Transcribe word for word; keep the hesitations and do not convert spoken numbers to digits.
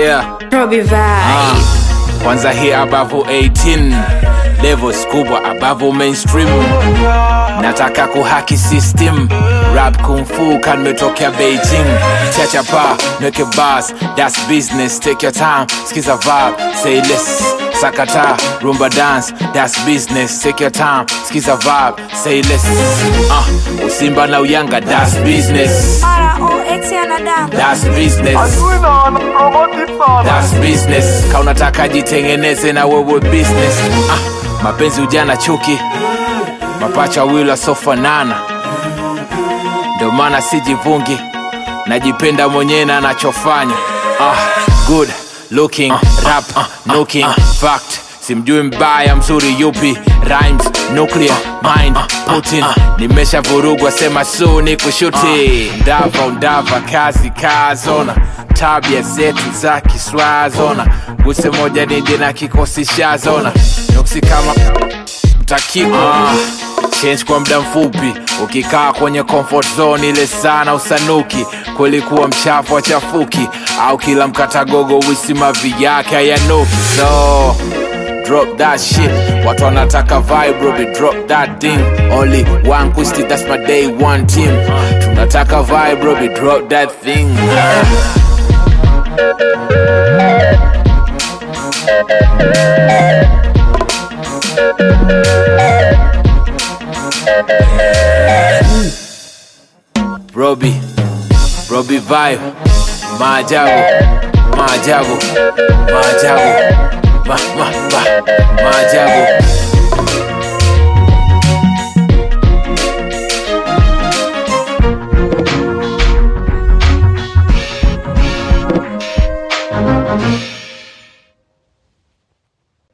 Yeah. Robbie Vibe. Ah, kwanza hii above eighteen, levels kubwa above mainstream. Nataka kuhaki system, rap kung fu kan metokea Beijing. Chacha pa, nweke bars, that's business, take your time, skiza vibe, say less. Sakata, rumba dance, that's business, take your time, skiza vibe, say less. Ah, uh, usimba na uyanga, that's business. That's business. That's business. Kaunataka jitengeneze na wewe business. Ah, mapenzi ujana chuki, mapacha wila sofanana. Ndio maana sijivungi, najipenda mwenyewe na nachofanya. Ah, good looking, rap, looking, fact. Simjui mbaya mzuri yupi, rhymes, nuclear, mind, Putin. Nimesha vurugwa sema su ni kushuti. Ndava undava kazi kazona, tabia zetu za kiswazona. Guse moja nije na kikosi shazona, nuksi kama mtakiku. Ah, change kwa mda mfupi, ukikaa kwenye comfort zone ile sana usanuki. Kweli kuwa mchafu wa chafuki, au kila mkatagogo wisi mavi yake hayanuki. So drop that shit, watu wanataka vibe, Robbie drop that thing. Only one questi, that's my day one team. Tunataka vibe, Robbie drop that thing. Robbie, Robbie Vibe, maajabu, maajabu, maajabu, ma, ma, ma, maajabu. Mm-hmm.